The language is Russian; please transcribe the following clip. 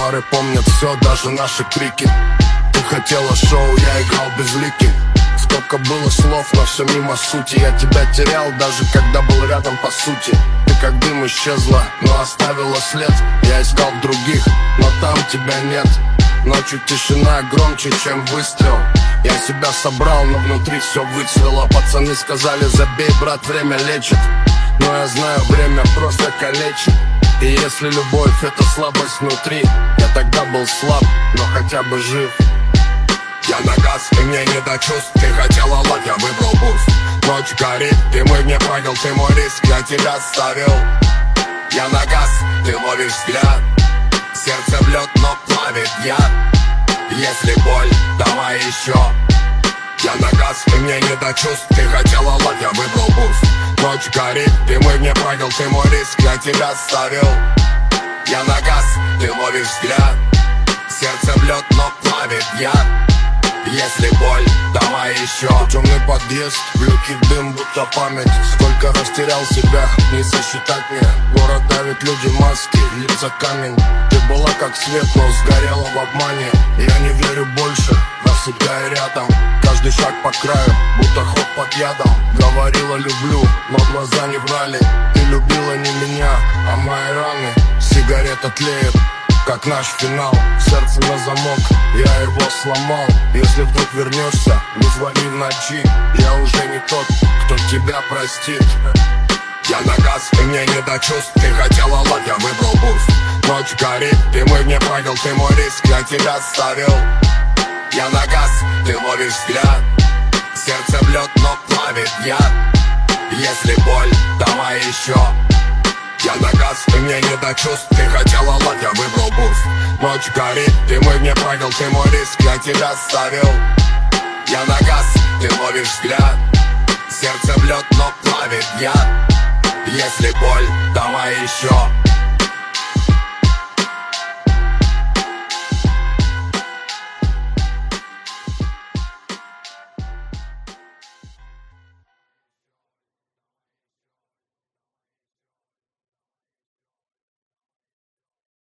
Бары помнят все, даже наши крики. Ты хотела шоу, я играл безликий. Сколько было слов, но все мимо сути. Я тебя терял, даже когда был рядом по сути. Ты как дым исчезла, но оставила след. Я искал других, но там тебя нет. Ночью тишина громче, чем выстрел. Я себя собрал, но внутри все выцвело. Пацаны сказали: забей, брат, время лечит. Но я знаю, время просто калечит. И если любовь — это слабость внутри, я тогда был слаб, но хотя бы жив. Я на газ, и мне не до чувств. Ты хотела лад, я выбрал буст. Ночь горит, ты мой не понял, ты мой риск, я тебя ставил. Я на газ, ты ловишь взгляд. Сердце в лед, но плавит яд. Если боль, давай еще. Я на газ, и мне не до чувств. Ты хотела лад, я выбрал буст. Ночь горит, ты мой не понял, ты мой риск, я тебя ставил. Я на газ, ты ловишь взгляд. Сердце в лед, но плавит яд. Если боль, давай еще. Темный подъезд, в люке дым, будто память. Сколько растерял себя, не сосчитать мне. Город давит, люди маски, лица камень. Ты была как свет, но сгорела в обмане. Я не верю больше на себя и рядом. Каждый шаг по краю, будто ход под ядом. Говорила люблю, но глаза не врали. Ты любила не меня, а мои раны. Сигарета тлеет, как наш финал. Сердце на замок, я его сломал. Если вдруг вернешься, не звони в ночи. Я уже не тот, кто тебя простит. Я на газ, и мне не до чувств. Ты хотела лад, я выбрал буст. Ночь горит, ты мой не понял, ты мой риск, я тебя ставил. Я на газ, ты ловишь взгляд. Сердце в лед, но плавит яд. Если боль, давай еще. Я на газ, и мне не до чувств. Ты хотела лад, я выбрал буст. Ночь горит, ты мой не понял, ты мой риск, я тебя ставил. Я на газ, ты ловишь взгляд. Сердце в лед, но плавит яд. Если боль, давай еще.